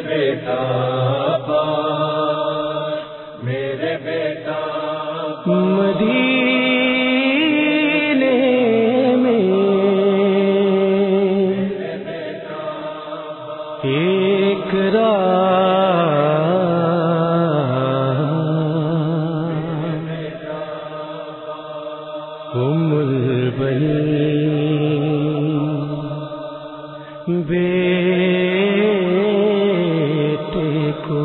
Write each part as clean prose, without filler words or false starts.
بیٹا میرے بیٹا مدینے میں ایک ام البنین بیٹے کو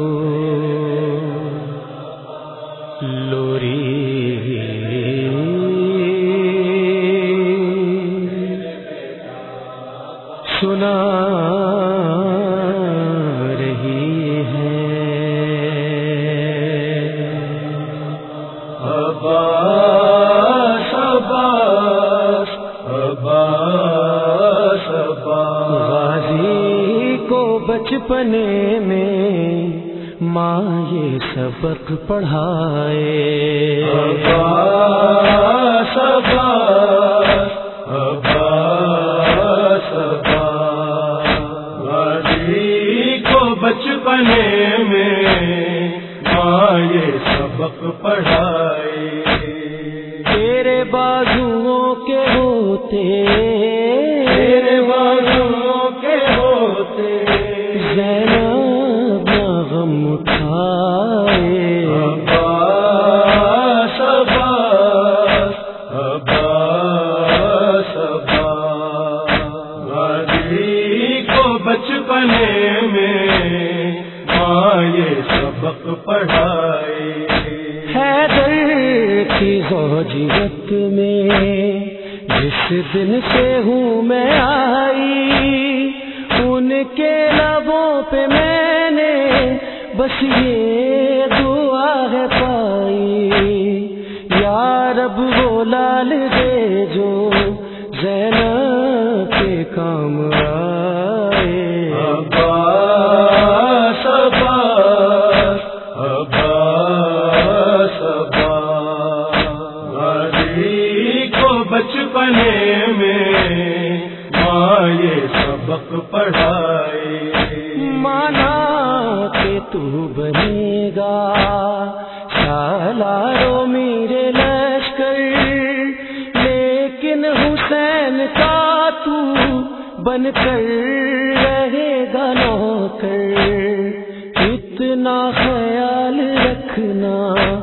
لوری سنا رہی ہے عباس عباس عباس عباس غازی کو بچپنے میں ماں یہ سبق پڑھائے عباس عباس عباس عباس غازی کو بچپنے میں ماں یہ سبق پڑھائے تیرے بازوؤں کے ہوتے تیرے بازوؤں کے ہوتے زینب نہ غم اٹھائے عباس عباس عباس عباس غازی کو بچپنے میں ماں یہ سبق پڑھائے حیدر کی زوجیت میں جس دن سے ہوں میں آئی ان کے لبوں پہ میں نے بس یہ دعا ہے پائی یا رب وہ لال دے جو زینب کے کام آئے عباس عباس عباس عباس غازی کو بچپنے میں ماں یہ سبق پڑھائے مانا کہ تو بنے گا سالاروں میرے لشکر لیکن حسین کا تو بن کر رہے گا نوکر اتنا خیال رکھنا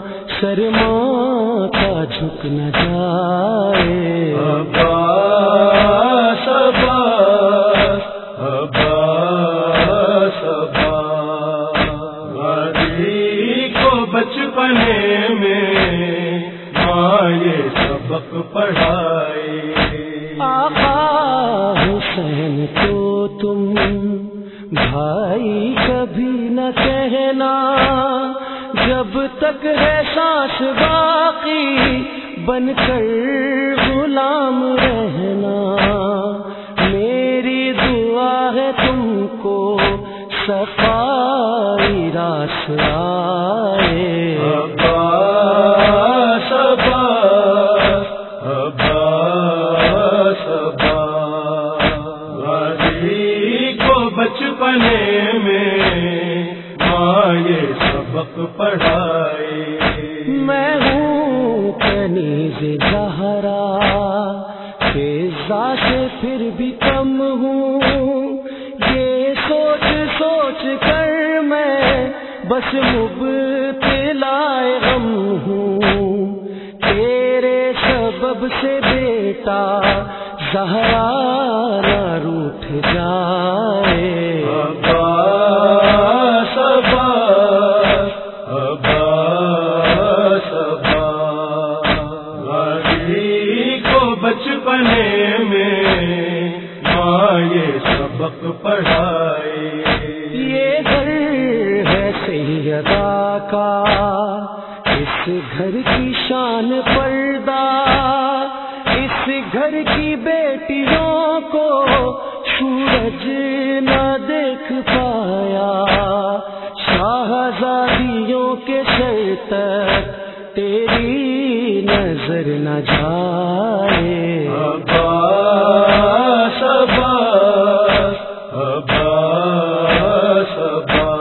شرماتا جھک نہ جائے عباس عباس عباس عباس غازی کو بچپنے میں ماں یہ سبق پڑھائے آقا حسین کو تم بھائی کبھی نہ کہنا جب تک ہے سانس باقی بن کر غلام رہنا میری دعا ہے تم کو صفائی راس آئے عباس عباس عباس عباس غازی کو بچپنے میں ماں یہ سبق پڑھائے میں ہوں کنیز زہرا فضا سے پھر بھی کم ہوں یہ سوچ سوچ کر میں بس مبتلا غم ہوں تیرے سبب سے بیٹا زہرا نہ روٹھ جائے عباس عباس عباس عباس غازی کو بچپنے میں ماں یہ سبق پڑھائے یہ گھر ہے سیدہ کا اس گھر کی شان پردہ اس گھر کی بیٹیوں کو سورج نہ دیکھ پایا شاہزادیوں کے سر تک تیری نظر نہ جائے عباس عباس عباس عباس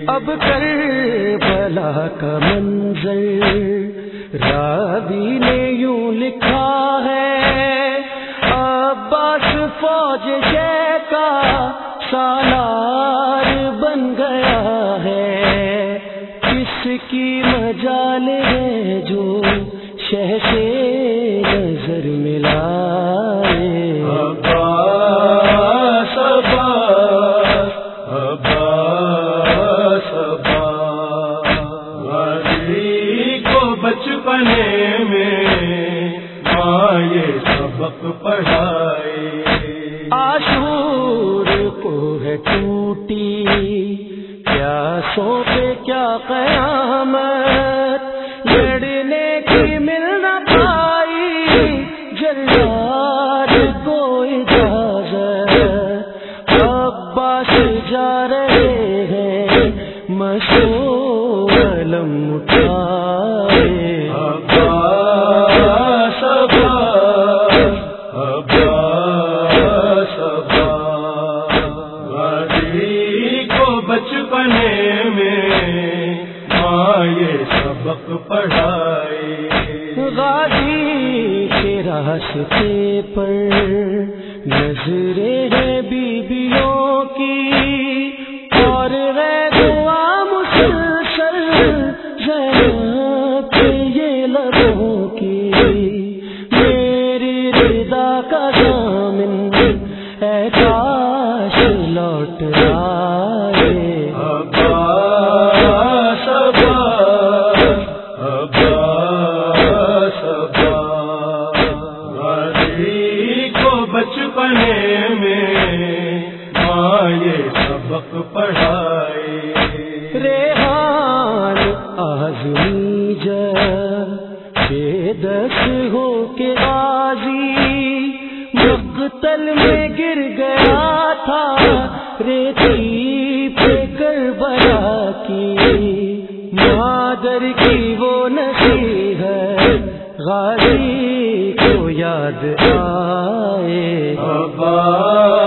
اب کربلا کا منظر راوی نے یوں لکھا ہے، عباس فوج شے کا سالار بن گیا ہے، کس کی مجال ہے جو شہ سے نظر ملائے۔ عباس عباس عباس عباس، غازی کو بچپنے میں ماں یہ سبق پڑھائے۔ عاشور کو ہے ٹوٹی پیاسوں پہ کیا قیامت، لڑنے کی مل نہ پائی جلاد کو اجازت، عباس جا رہے ہیں مشہور علم اٹھائے۔ عباس عباس عباس عباس، غازی کو بچپنے میں ماں یہ سبق پڑھائے۔ غازی کے راستے پر نظریں ہیں بیویوں کی، اور ہے دعا مسلسل زینب کے یہ لبوں کی، میری رضا کا ضامن اے کاش لوٹ آئے۔ عباس عباس عباس عباس، غازی کو بچپنے میں ماں یہ سبق پڑھائے۔ ریحان آزمی جب بے دس ہو کے غازی مقتل میں گر گیا تھا، ریتی پہ کربلا کی مادر کی وہ نصیحت غازی کو یاد آئے۔ عباس